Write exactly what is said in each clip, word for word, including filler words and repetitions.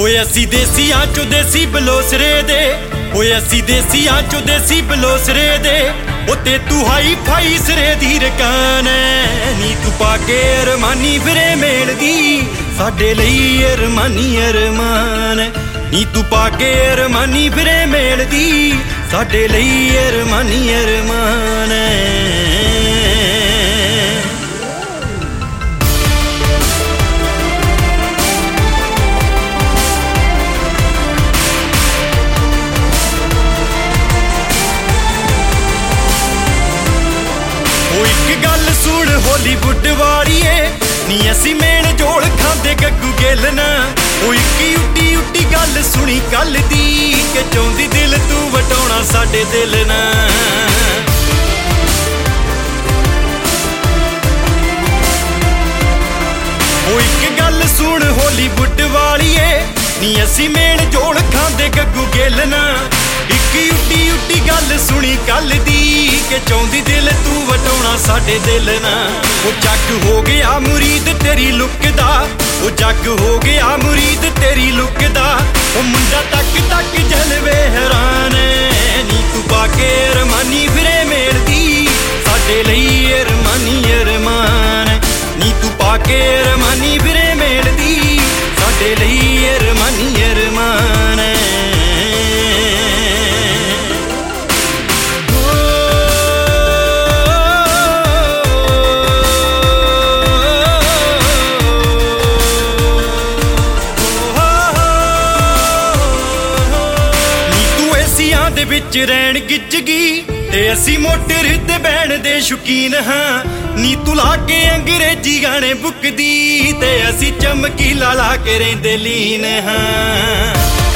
ਹੋਏ ਅਸੀਂ ਦੇਸੀਆਂ ਚੋਂ ਦੇਸੀ ਬਲੋਸਰੇ ਦੇ, ਹੋਏ ਅਸੀਂ ਦੇਸੀਆਂ ਚੋਂ ਦੇਸੀ ਬਲੋਸਰੇ ਦੇ। ਉਹ ਤੇ ਤੂੰ ਹਾਈ ਫਾਈ ਸਿਰੇ ਦੀ ਰਕਾਨ ਐ ਨੀ, ਤੂੰ ਪਾ ਕੇ ਅਰਮਾਨੀ ਫਿਰੇ ਮੇਲ ਦੀ, ਸਾਡੇ ਲਈ ਅਰਮਾਨੀ ਅਰਮਾਨ ਨੀ, ਤੂੰ ਪਾ ਕੇ ਅਰਮਾਨੀ ਫਿਰੇ ਮੇਲ ਦੀ, ਸਾਡੇ ਲਈ ਅਰਮਾਨੀ ਅਰਮਾਨ ਸੁਣ ਹਾਲੀਵੁੱਡ ਵਾਲੀਏ ਨੀ, ਅਸੀਂ ਮੇਲ ਜੋੜ ਖਾਂਦੇ ਗੱਗੂ ਗਿੱਲ ਨਾ। ਉਹ ਇੱਕੀ ਉੱਡੀ ਉੱਡੀ ਗੱਲ ਸੁਣੀ ਕੱਲ ਦੀ, ਕਿ ਚਾਹੁੰਦੀ ਦਿਲ ਤੂੰ ਵਟਾਉਣਾ ਸਾਡੇ ਦਿਲ ਨਾ। ਉਹ ਇੱਕ ਗੱਲ ਸੁਣ ਹਾਲੀਵੁੱਡ ਵਾਲੀਏ ਨੀ, ਅਸੀਂ ਮੇਲ ਜੋੜ ਖਾਂਦੇ ਗੱਗੂ ਗਿੱਲ ਨਾ। ਇੱਕੀ ਉੱਡੀ ਉੱਡੀ ਗੱਲ ਸੁਣੀ ਕੱਲ ਦੀ, ਕਿ ਚਾਹੁੰਦੀ ਦਿਲ ਤੂੰ ਵਟਾਉਣਾ ਸਾਡੇ ਦਿਲ ਨਾ। ਉਹ ਜੱਗ ਹੋ ਗਿਆ ਮੁਰੀਦ ਤੇਰੀ ਲੁੱਕ ਦਾ, ਉਹ ਜੱਗ ਹੋ ਗਿਆ ਮੁਰੀਦ ਤੇਰੀ ਲੁੱਕ ਦਾ। ਉਹ ਮੁੰਡਾ ਤੱਕ ਤੱਕ ਜਲਵੇ ਹੈਰਾਨ ਨੀ, ਤੂੰ ਪਾ ਕੇ ਅਰਮਾਨੀ ਫਿਰੇ ਮੇਲ ਦੀ, ਸਾਡੇ ਲਈ ਅਰਮਾਨੀ ਅਰਮਾਨ ਨੀ, ਤੂੰ ਪਾ ਕੇ ਅਰਮਾਨੀ ਫਿਰੇ ਮੇਲ ਦੀ, ਸਾਡੇ ਲਈ ਅਰਮਾਨੀ ਅਰਮਾਨ ਦੇ ਵਿੱਚ ਰਹਿਣ ਗਿੱਜ ਗਈ, ਤੇ ਅਸੀਂ ਮੋਟਰ ਤੇ ਬਹਿਣ ਦੇ ਸ਼ੌਕੀਨ ਹਾਂ ਨੀ। ਤੂੰ ਲਾ ਕੇ ਅੰਗਰੇਜ਼ੀ ਗਾਣੇ ਬੁੱਕਦੀ, ਤੇ ਅਸੀਂ ਚਮਕੀਲਾ ਲਾ ਕੇ ਰਹਿੰਦੇ ਲੀਨ ਹਾਂ।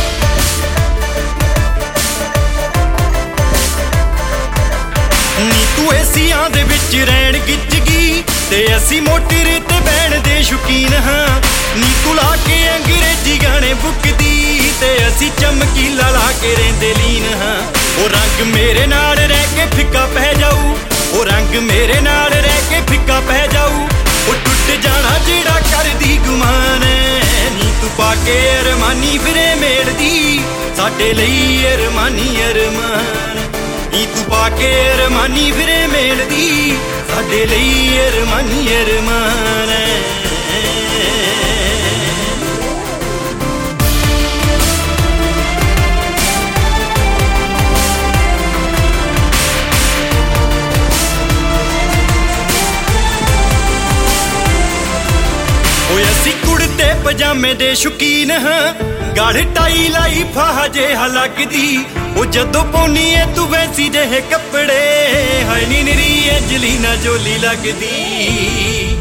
ਨੀ ਤੂੰ ਏਸੀਆਂ ਦੇ ਵਿੱਚ ਰਹਿਣ ਗਿੱਜ ਗਈ, ਤੇ ਅਸੀਂ ਮੋਟਰ ਤੇ ਬਹਿਣ ਦੇ ਸ਼ੌਕੀਨ ਹਾਂ ਨੀ। ਤੂੰ ਲਾ ਕੇ ਅੰਗਰੇਜ਼ੀ ਗਾਣੇ ਬੁੱਕਦੀ, ਤੇ ਅਸੀਂ ਚਮਕੀਲਾ ਲਾ ਕੇ ਰਹਿੰਦੇ ਲੀਨ ਹਾਂ। ਉਹ ਰੰਗ ਮੇਰੇ ਨਾਲ ਰਹਿ ਕੇ ਫਿੱਕਾ ਪੈ ਜਾਊ, ਉਹ ਰੰਗ ਮੇਰੇ ਨਾਲ ਰਹਿ ਕੇ ਫਿੱਕਾ ਪੈ ਜਾਊ। ਉਹ ਟੁੱਟ ਜਾਣਾ ਜਿਹੜਾ ਕਰਦੀ ਗੁਮਾਨ ਨੀ, ਤੂੰ ਪਾ ਕੇ ਅਰਮਾਨੀ ਫਿਰੇ ਮੇਲ ਦੀ, ਸਾਡੇ ਲਈ ਅਰਮਾਨੀ ਅਰਮਾਨ ਨੀ, ਤੂੰ ਪਾ ਕੇ ਅਰਮਾਨੀ ਫਿਰੇ ਮੇਲ ਦੀ, ਸਾਡੇ ਲਈ ਅਰਮਾਨੀ ਅਰਮਾਨ ਓਏ ਅਸੀਂ ਕੁੜਤੇ ਪਜਾਮੇ ਦੇ ਸ਼ੌਕੀਨ ਹਾਂ, ਗਲ ਟਾਈ ਲਾਈ ਫਾਹ ਜਿਹਾ ਲੱਗਦੀ। ਉਹ ਜਦੋਂ ਪਾਉਣੀ ਏ ਤੂੰ ਵੈਸੀ ਜਿਹੇ ਕੱਪੜੇ, ਹਾਏ ਨੀ ਨਿਰੀ ਐਂਜਲੀਨਾ ਜੋਲੀ ਲੱਗਦੀ।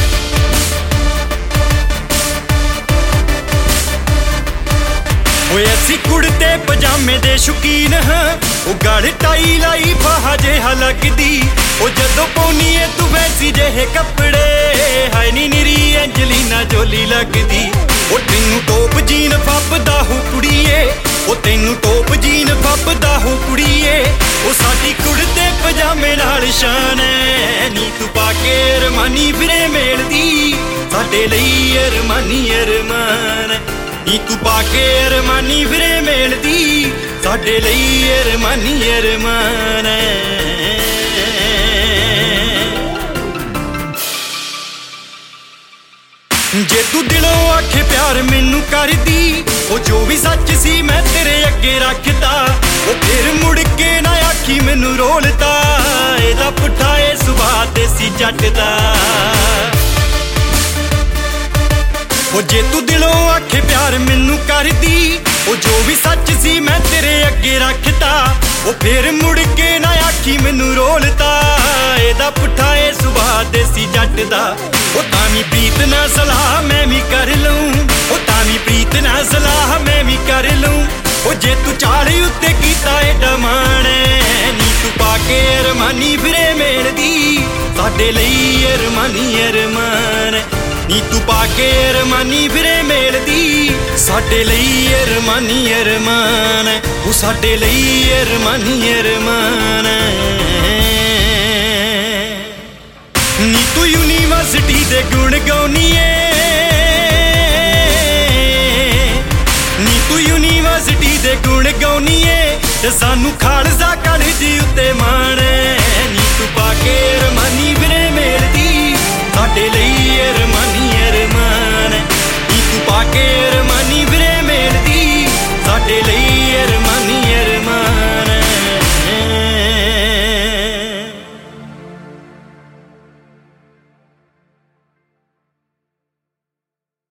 ਓਏ ਅਸੀਂ ਕੁੜਤੇ ਪਜਾਮੇ ਦੇ ਸ਼ੌਕੀਨ ਹਾਂ, ਉਹ ਗਲ ਟਾਈ ਲਾਈ ਫਾਹ ਜਿਹਾ ਲੱਗਦੀ। ਉਹ ਜਦੋਂ ਪਾਉਣੀ ਏ ਤੂੰ ਵੈਸੀ ਜਿਹੇ ਕੱਪੜੇ, ਹਾਏ ਨੀ ਨਿਰੀ ਐਂਜਲੀਨਾ ਜੋਲੀ ਲੱਗਦੀ। ਉਹ ਤੈਨੂੰ ਟੋਪ ਜੀਨ ਫੱਬਦਾ ਹੋ ਕੁੜੀਏ, ਉਹ ਤੈਨੂੰ ਟੋਪ ਜੀਨ ਫੱਬਦਾ ਹੋ ਕੁੜੀਏ। ਉਹ ਸਾਡੀ ਕੁੜਤੇ ਪਜਾਮੇ ਨਾਲ ਸ਼ਾਨ ਐ ਨੀ, ਤੂੰ ਪਾ ਕੇ ਅਰਮਾਨੀ ਫਿਰੇ ਮੇਲ ਦੀ, ਸਾਡੇ ਲਈ ਅਰਮਾਨੀ ਅਰਮਾਨ ਨੀ, ਤੂੰ ਪਾ ਕੇ ਅਰਮਾਨੀ ਫਿਰੇ ਮੇਲ ਦੀ, ਸਾਡੇ ਲਈ ਅਰਮਾਨੀ ਅਰਮਾਨ ਜੇ ਤੂੰ ਦਿਲੋਂ ਆਖੇ ਪਿਆਰ ਮੈਨੂੰ ਕਰਦੀ, ਉਹ ਜੋ ਵੀ ਸੱਚ ਸੀ ਮੈਂ ਤੇਰੇ ਅੱਗੇ ਰੱਖਦਾ। ਉਹ ਫਿਰ ਮੁੜ ਕੇ ਨਾ ਆਖੀ ਮੈਨੂੰ ਰੋਲਤਾ, ਇਹਦਾ ਪੁੱਠਾ ਏ ਸੁਭਾਅ ਦੇਸੀ ਜੱਟ ਦਾ। ਉਹ ਜੇ ਤੂੰ ਦਿਲੋਂ ਆਖੇ ਪਿਆਰ ਮੈਨੂੰ ਕਰਦੀ, ਉਹ ਜੋ ਵੀ ਸੱਚ ਸੀ ਮੈਂ ਤੇਰੇ ਅੱਗੇ ਰੱਖਦਾ। ਉਹ ਫਿਰ ਮੁੜ ਕੇ ਨਾ ਆਖੀ ਮੈਨੂੰ ਰੋਲਤਾ, ਇਹਦਾ ਪੁੱਠਾ ਏ ਸੁਭਾਅ ਦੇਸੀ ਜੱਟ ਦਾ। ਉਹ ਤਾਂ ਵੀ ਪ੍ਰੀਤ ਨਾ ਸਲਾਹ ਮੈਂ ਵੀ ਕਰ ਲਊਂ, ਉਹ ਤਾਂ ਵੀ ਪ੍ਰੀਤ ਨਾ ਸਲਾਹ ਮੈਂ ਵੀ ਕਰ ਲਊਂ। ਉਹ ਜੇ ਤੂੰ ਚਾਲੀ ਉੱਤੇ ਕੀਤਾ ਏ ਡਮਾਣ ਨੀ, ਤੂੰ ਪਾ ਕੇ ਅਰਮਾਨੀ ਫਿਰੇ ਮੇਲ ਦੀ, ਸਾਡੇ ਲਈ ਅਰਮਾਨੀ ਅਰਮਾਨ ਨੀ, ਤੂੰ ਪਾ ਕੇ ਅਰਮਾਨੀ ਫਿਰੇ ਮੇਲ ਦੀ, ਸਾਡੇ ਲਈ ਅਰਮਾਨੀ ਅਰਮਾਨ ਉਹ ਸਾਡੇ ਲਈ ਅਰਮਾਨੀ ਅਰਮਾਨ ਨੀ। ਤੂੰ ਯੂਨੀਵਰਸਿਟੀ ਦੇ ਗੁਣ ਗਾਉਣੀ ਏ, ਗੁਣ ਗਾਉਣੀ ਏ ਤੇ ਸਾਨੂੰ ਖਾਲਸਾ ਕਾਲਜ ਉੱਤੇ ਮਾਣ ਏ।